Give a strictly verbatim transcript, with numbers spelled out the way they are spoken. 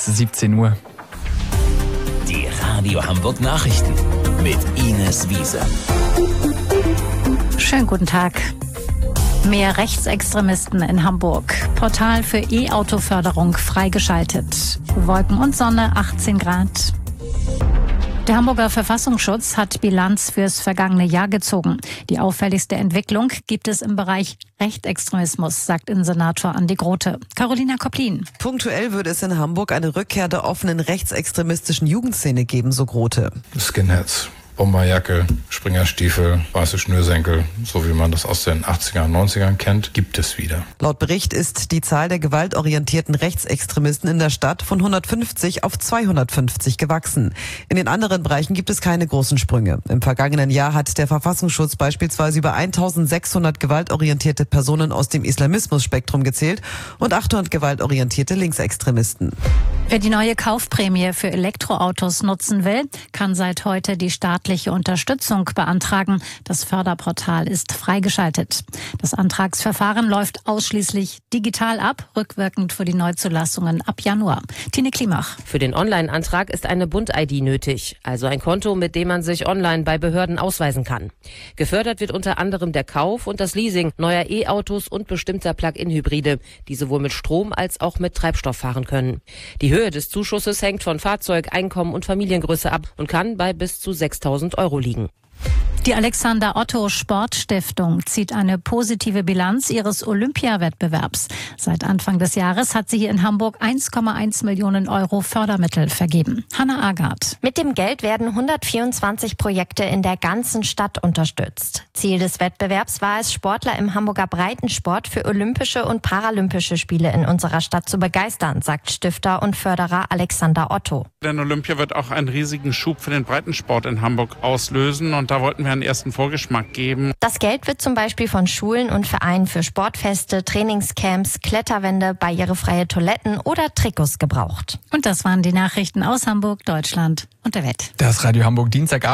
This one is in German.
siebzehn Uhr. Die Radio Hamburg Nachrichten mit Ines Wiese. Schönen guten Tag. Mehr Rechtsextremisten in Hamburg. Portal für E-Auto-Förderung freigeschaltet. Wolken und Sonne, achtzehn Grad. Der Hamburger Verfassungsschutz hat Bilanz fürs vergangene Jahr gezogen. Die auffälligste Entwicklung gibt es im Bereich Rechtsextremismus, sagt Innensenator Andi Grote. Carolina Kopplin. Punktuell würde es in Hamburg eine Rückkehr der offenen rechtsextremistischen Jugendszene geben, so Grote. Skinheads, Bomberjacke, Springerstiefel, weiße Schnürsenkel, so wie man das aus den achtzigern, neunzigern kennt, gibt es wieder. Laut Bericht ist die Zahl der gewaltorientierten Rechtsextremisten in der Stadt von hundertfünfzig auf zweihundertfünfzig gewachsen. In den anderen Bereichen gibt es keine großen Sprünge. Im vergangenen Jahr hat der Verfassungsschutz beispielsweise über eintausendsechshundert gewaltorientierte Personen aus dem Islamismus-Spektrum gezählt und achthundert gewaltorientierte Linksextremisten. Wer die neue Kaufprämie für Elektroautos nutzen will, kann seit heute die staatliche Unterstützung beantragen. Das Förderportal ist freigeschaltet. Das Antragsverfahren läuft ausschließlich digital ab, rückwirkend für die Neuzulassungen ab Januar. Tine Klimach. Für den Online-Antrag ist eine Bund-I D nötig, also ein Konto, mit dem man sich online bei Behörden ausweisen kann. Gefördert wird unter anderem der Kauf und das Leasing neuer E-Autos und bestimmter Plug-in-Hybride, die sowohl mit Strom als auch mit Treibstoff fahren können. Die Höhe des Zuschusses hängt von Fahrzeug, Einkommen und Familiengröße ab und kann bei bis zu sechstausend Euro liegen. Die Alexander Otto Sportstiftung zieht eine positive Bilanz ihres Olympiawettbewerbs. Seit Anfang des Jahres hat sie hier in Hamburg eins Komma eins Millionen Euro Fördermittel vergeben. Hanna Agard. Mit dem Geld werden hundertvierundzwanzig Projekte in der ganzen Stadt unterstützt. Ziel des Wettbewerbs war es, Sportler im Hamburger Breitensport für Olympische und Paralympische Spiele in unserer Stadt zu begeistern, sagt Stifter und Förderer Alexander Otto. Denn Olympia wird auch einen riesigen Schub für den Breitensport in Hamburg auslösen und da wollten wir einen ersten Vorgeschmack geben. Das Geld wird zum Beispiel von Schulen und Vereinen für Sportfeste, Trainingscamps, Kletterwände, barrierefreie Toiletten oder Trikots gebraucht. Und das waren die Nachrichten aus Hamburg, Deutschland und der Welt. Das Radio Hamburg Dienstagabend.